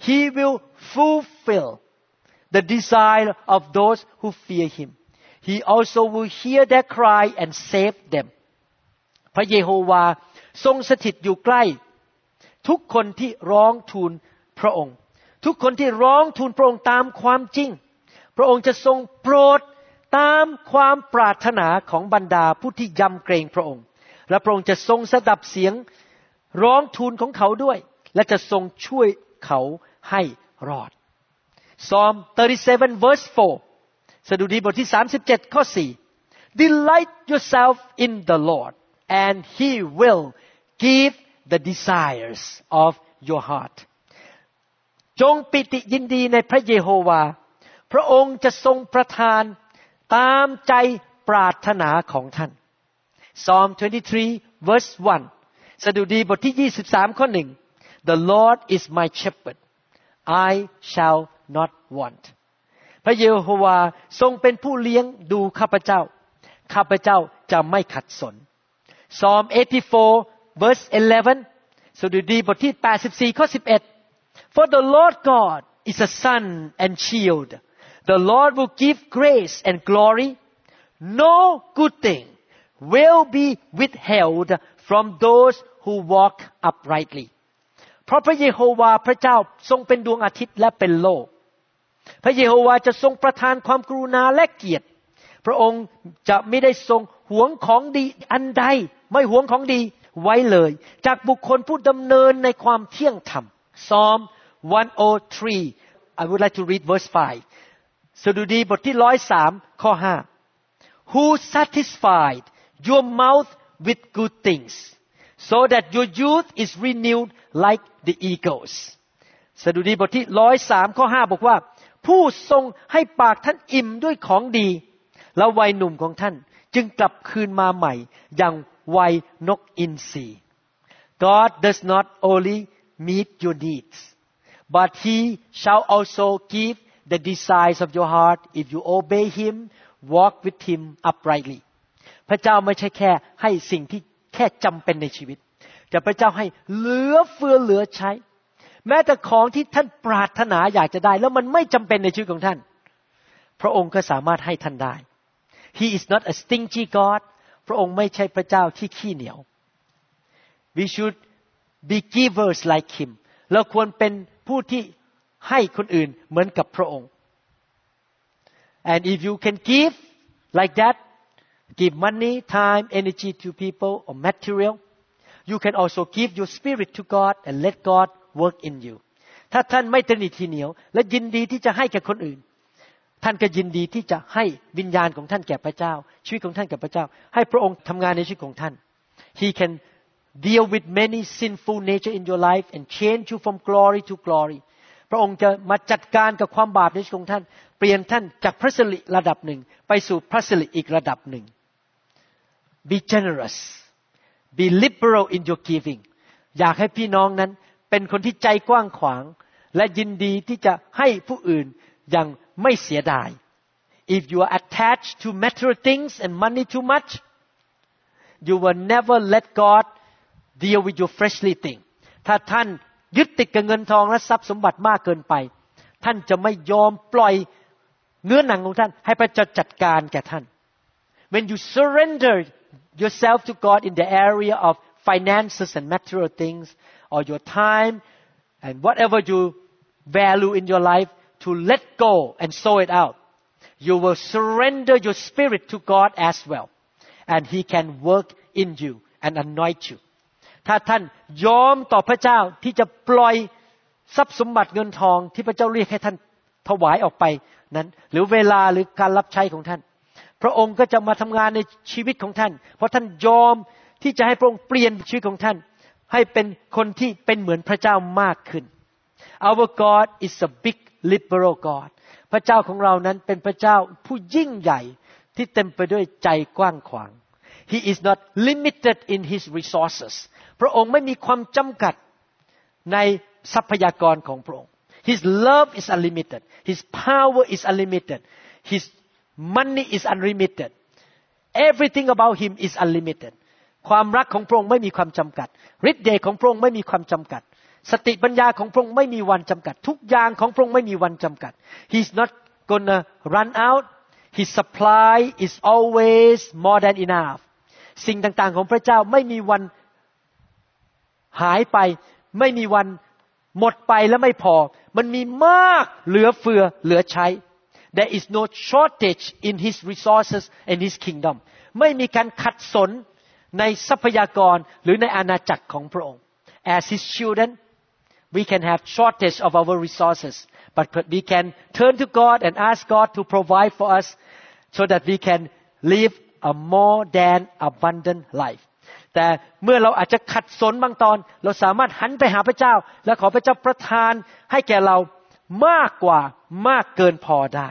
He will fulfill the desire of those who fear Him. He also will hear their cry and save them. พระเยโฮวาทรงสถิตอยู่ใกล้ทุกคนที่ร้องทูลพระองค์ทุกคนที่ร้องทูลพระองค์ตามความจริงพระองค์จะทรงโปรดตามความปรารถนาของบรรดาผู้ที่ยำเกรงพระองค์และพระองค์จะทรงสดับเสียงร้องทูลของเขาด้วยและจะทรงช่วยเขาให้รอด Psalm thirty-seven verse four สดุดีบทที่สามสิบเจ็ดข้อสี่ Delight yourself in the Lord and He will give the desires of your heart จงปิติยินดีในพระเยโฮวาพระองค์จะทรงประทานตามใจปรารถนาของท่าน Psalm twenty-three verse one สดุดีบทที่ยี่สิบสามข้อหนึ่ง The Lord is my shepherd I shall not want พระเยโฮวาทรงเป็นผู้เลี้ยงดูข้าพเจ้าข้าพเจ้าจะไม่ขัดสน Psalm eighty-four verse eleven สดุดีบทที่แปดสิบสี่ข้อสิบเอ็ด For the Lord God is a sun and shield The Lord will give grace and glory no good thing will be withheld from those who walk uprightly เพราะพระเยโฮวาพระเจ้าทรงเป็นดวงอาทิตย์และเป็นโลกพระเยโฮวาจะทรงประทานความกรุณาและเกียรติพระองค์จะไม่ได้ทรงหวงของดีอันใดไม่หวงของดีไว้เลยจากบุคคลผู้ดำเนินในความเที่ยงธรรม Psalm one oh three I would like to read verse five สดุดีบทที่หนึ่งร้อยสามข้อห้า Who satisfied your mouth with good things so that your youth is renewed like the eagles สดุดีบทที่หนึ่งร้อยสามข้อห้าบอกว่าผู้ทรงให้ปากท่านอิ่มด้วยของดีและวัยหนุ่มของท่านจึงกลับคืนมาใหม่อย่างวัยนกอินทรี God does not only meet your needs but He shall also give the desires of your heart if you obey Him walk with Him uprightly พระเจ้าไม่ใช่แค่ให้สิ่งที่แค่จำเป็นในชีวิตแต่พระเจ้าให้เหลือเฟือเหลือใช้แม้แต่ของที่ท่านปรารถนาอยากจะได้แล้วมันไม่จำเป็นในชีวิตของท่านพระองค์ก็สามารถให้ท่านได้ He is not a stingy God พระองค์ไม่ใช่พระเจ้าที่ขี้เหนียว We should be givers like Him เราควรเป็นผู้ที่ให้คนอื่นเหมือนกับพระองค์ And if you can give like that give money time energy to people or material you can also give your spirit to God and let God work in you ถ้าท่านไม่ตระหนี่ทีเหนียวและยินดีที่จะให้แก่คนอื่นท่านก็ยินดีที่จะให้วิญญาณของท่านแก่พระเจ้าชีวิตของท่านแก่พระเจ้าให้พระองค์ทำงานในชีวิตของท่าน He can deal with many sinful nature in your life and change you from glory to glory พระองค์จะมาจัดการกับความบาปในชีวิตของท่านเปลี่ยนท่านจากพระสิริระดับหนึ่งไปสู่พระสิริอีกระดับหนึ่ง Be generous Be liberal in your giving อยากให้พี่น้องนั้นเป็นคนที่ใจกว้างขวางและยินดีที่จะให้ผู้อื่นอย่างไม่เสียดาย If you are attached to material things and money too much you will never let God deal with your fleshly thing ถ้าท่านยึดติดกับเงินทองและทรัพย์สมบัติมากเกินไปท่านจะไม่ยอมปล่อยเนื้อหนังของท่านให้พระเจ้าจัดการแก่ท่าน When you surrender yourself to God in the area of finances and material things or your time and whatever you value in your life to let go and sow it out you will surrender your spirit to God as well and He can work in you and anoint you ถ้าท่านยอมต่อพระเจ้าที่จะปล่อยทรัพย์สมบัติเงินทองที่พระเจ้าเรียกให้ท่านถวายออกไปนั้นหรือเวลาหรือการรับใช้ของท่านพระองค์ก็จะมาทำงานในชีวิตของท่านเพราะท่านยอมที่จะให้พระองค์เปลี่ยนชีวิตของท่านให้เป็นคนที่เป็นเหมือนพระเจ้ามากขึ้น Our God is a big liberal God พระเจ้าของเรานั้นเป็นพระเจ้าผู้ยิ่งใหญ่ที่เต็มไปด้วยใจกว้างขวาง He is not limited in His resources พระองค์ไม่มีความจำกัดในทรัพยากรของพระองค์ His love is unlimited His power is unlimited His money is unlimited everything about Him is unlimited ความรักของพระองค์ไม่มีความจำกัดฤทธิ์เดชของพระองค์ไม่มีความจำกัดสติปัญญาของพระองค์ไม่มีวันจำกัดทุกอย่างของพระองค์ไม่มีวันจำกัด He's not gonna run out His supply is always more than enough สิ่งต่างๆของพระเจ้าไม่มีวันหายไปไม่มีวันหมดไปและไม่พอมันมีมากเหลือเฟือเหลือใช้ There is no shortage in His resources and His kingdom ไม่มีการขัดสนในทรัพยากรหรือในอาณาจักรของพระองค์ As His children we can have shortage of our resources but we can turn to God and ask God to provide for us so that we can live a more than abundant life แต่เมื่อเราอาจจะขัดสนบางตอนเราสามารถหันไปหาพระเจ้าและขอพระเจ้าประทานให้แก่เรามากกว่ามากเกินพอได้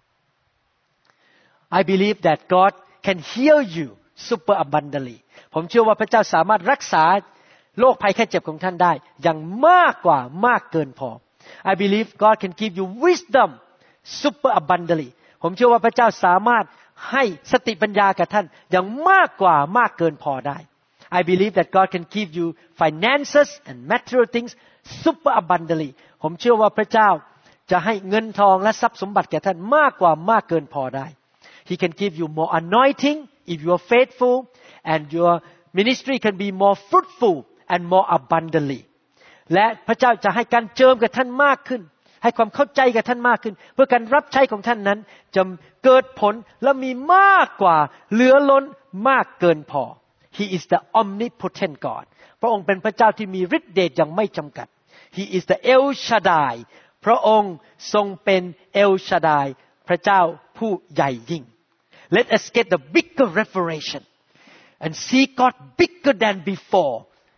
I believe that God can heal you super abundantly ผมเชื่อว่าพระเจ้าสามารถรักษาโรคภัยแค่เจ็บของท่านได้อย่างมากกว่ามากเกินพอ I believe God can give you wisdom super abundantly ผมเชื่อว่าพระเจ้าสามารถให้สติปัญญาแก่ท่านอย่างมากกว่ามากเกินพอได้ I believe that God can give you finances and material things super abundantly ผมเชื่อว่าพระเจ้าจะให้เงินทองและทรัพย์สมบัติแก่ท่านมากกว่ามากเกินพอได้ He can give you more anointing if you are faithful and your ministry can be more fruitful and more abundantly และพระเจ้าจะให้การเจิมกับท่านมากขึ้นให้ความเข้าใจกับท่านมากขึ้นเพื่อการรับใช้ของท่านนั้นจะเกิดผลและมีมากกว่าเหลือล้นมากเกินพอ He is the omnipotent God พระองค์เป็นพระเจ้าที่มีฤทธิ์เดชอย่างไม่จำกัด He is the El Shaddai พระองค์ทรงเป็น El Shaddai พระเจ้าผู้ใหญ่ยิ่ง Let us get the bigger revelation and see God bigger than before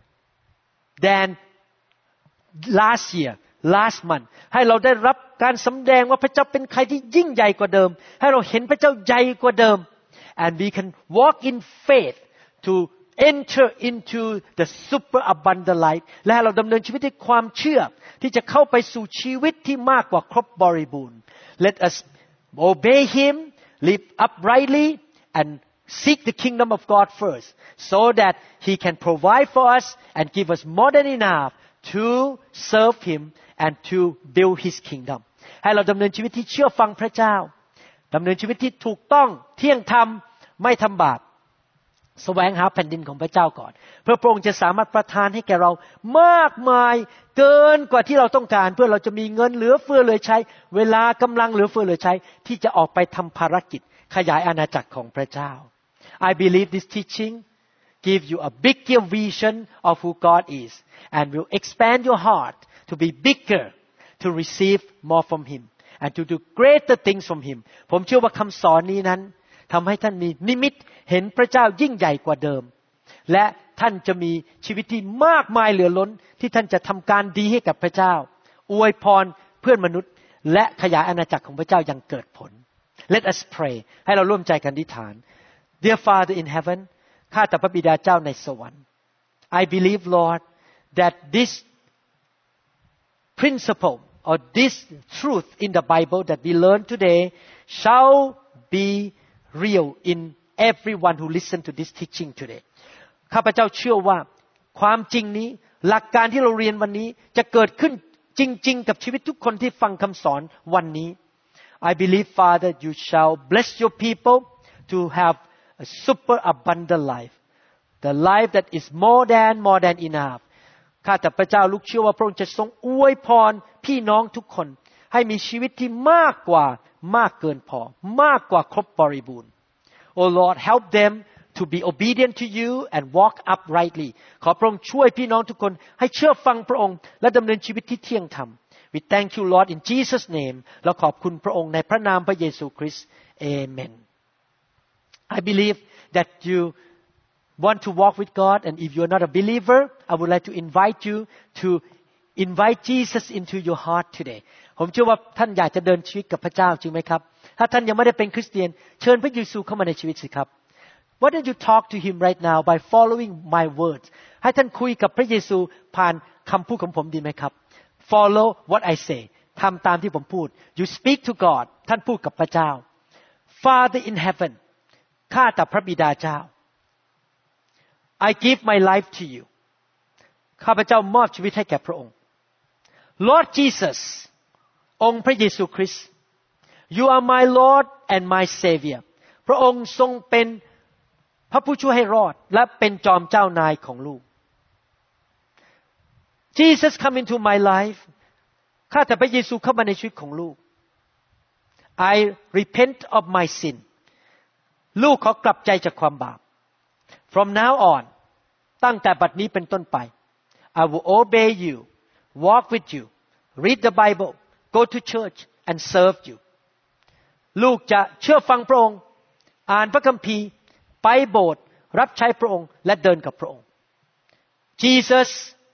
than last year last month ให้เราได้รับการสำแดงว่าพระเจ้าเป็นใครที่ยิ่งใหญ่กว่าเดิมให้เราเห็นพระเจ้าใหญ่กว่าเดิม and we can walk in faith to enter into the super abundant life และให้เราดำเนินชีวิตด้วยความเชื่อที่จะเข้าไปสู่ชีวิตที่มากกว่าครบบริบูรณ์ Let us obey Him live uprightly and seek the kingdom of God first so that He can provide for us and give us more than enough to serve Him and to build His kingdom ให้เราดำเนินชีวิตที่เชื่อฟังพระเจ้าดำเนินชีวิตที่ถูกต้องเที่ยงธรรมไม่ทำบาปแสวงหาแผ่นดินของพระเจ้าก่อนเพื่อพระองค์จะสามารถประทานให้แก่เรามากมายเกินกว่าที่เราต้องการเพื่อเราจะมีเงินเหลือเฟือเหลือใช้เวลากำลังเหลือเฟือเหลือใช้ที่จะออกไปทำภารกิจขยายอาณาจักรของพระเจ้า I believe this teaching give you a bigger vision of who God is and will expand your heart to be bigger to receive more from Him and to do greater things from Him ผมเชื่อว่าคำสอนนี้นั้นทำให้ท่านมีนิมิตเห็นพระเจ้ายิ่งใหญ่กว่าเดิมและท่านจะมีชีวิตที่มากมายเหลือล้นที่ท่านจะทำการดีให้กับพระเจ้าอวยพรเพื่อนมนุษย์และขยายอาณาจักรของพระเจ้าอย่างเกิดผล Let us pray ให้เราร่วมใจกันอธิษฐาน Dear Father in heaven ข้าแต่พระบิดาเจ้าในสวรรค์ I believe Lord that this principle or this truth in the Bible that we learn today shall be real in everyone who listen to this teaching today ข้าพเจ้าเชื่อว่าความจริงนี้หลักการที่เราเรียนวันนี้จะเกิดขึ้นจริงๆกับชีวิตทุกคนที่ฟังคำสอนวันนี้ I believe Father you shall bless your people to have a super abundant life the life that is more than more than enough ข้าแต่พระเจ้าลูกเชื่อว่าพระองค์จะทรงอวยพรพี่น้องทุกคนให้มีชีวิตที่มากกว่ามากเกินพอมากกว่าครบบริบูรณ์ Oh Lord help them to be obedient to you and walk uprightly ขอพระองค์ช่วยพี่น้องทุกคนให้เชื่อฟังพระองค์และดำเนินชีวิตที่เที่ยงธรรม We thank you Lord in Jesus name และขอบคุณพระองค์ในพระนามพระเยซูคริสต์ Amen I believe that you want to walk with God and if you're not a believer I would like to invite you to invite Jesus into your heart today ผมเชื่อว่าท่านอยากจะเดินชีวิตกับพระเจ้าจริงไหมครับถ้าท่านยังไม่ได้เป็นคริสเตียนเชิญพระเยซูเข้ามาในชีวิตสิครับ Why don't you talk to him right now by following my words ให้ท่านคุยกับพระเยซูผ่านคำพูดของผมดีไหมครับ Follow what I say ทำตามที่ผมพูด You speak to God ท่านพูดกับพระเจ้า Father in heaven ข้าแต่พระบิดาเจ้า I give my life to you ข้าพเจ้ามอบชีวิตให้แก่พระองค์ Lord Jesus องค์พระเยซูคริสต์ You are my Lord and my Savior พระองค์ทรงเป็นพระผู้ช่วยให้รอดและเป็นจอมเจ้านายของลูก Jesus come into my life ข้าแต่พระเยซูเข้ามาในชีวิตของลูก I repent of my sin ลูกขอกลับใจจากความบาป From now on ตั้งแต่บัดนี้เป็นต้นไป I will obey you walk with you read the Bible go to church and serve you ลูกจะเชื่อฟังพระองค์อ่านพระคัมภีร์ไปโบสถ์รับใช้พระองค์และเดินกับพระองค์ Jesus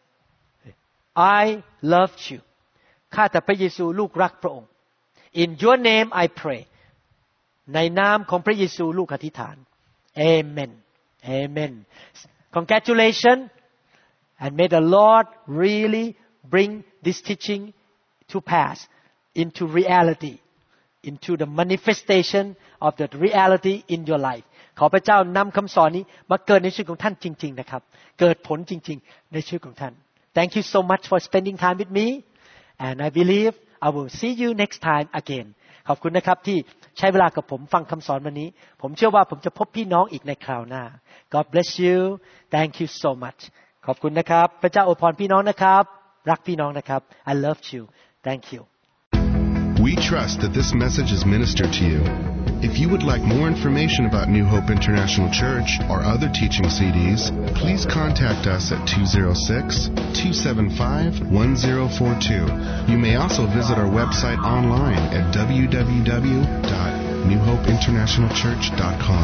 I love you ข้าแต่พระเยซูลูกรักพระองค์ In your name I pray ในนามของพระเยซูลูกอธิษฐาน Amen Amen Congratulations and may the Lord really bring this teaching to pass into reality into the manifestation of the reality in your life ขอพระเจ้านำคำสอนนี้มาเกิดในชีวิตของท่านจริงๆนะครับเกิดผลจริงๆในชีวิตของท่าน Thank you so much for spending time with me and I believe I will see you next time again ขอบคุณนะครับที่ใช้เวลากับผมฟังคำสอนวันนี้ผมเชื่อว่าผมจะพบพี่น้องอีกในคราวหน้า God bless you Thank you so much ขอบคุณนะครับพระเจ้าอวยพรพี่น้องนะครับรักพี่น้องนะครับ I love you Thank you We trust that this message is ministered to you. If you would like more information about New Hope International Church or other teaching C Ds, please contact us at two oh six, two seven five, one oh four two. You may also visit our website online at w w w dot new hope international church dot com.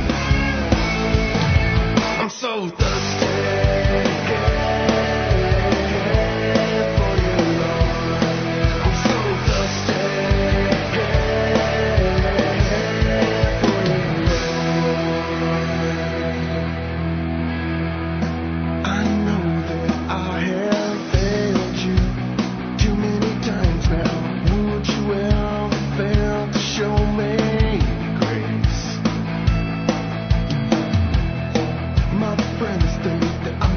I'm so thirsty. Friend, stay.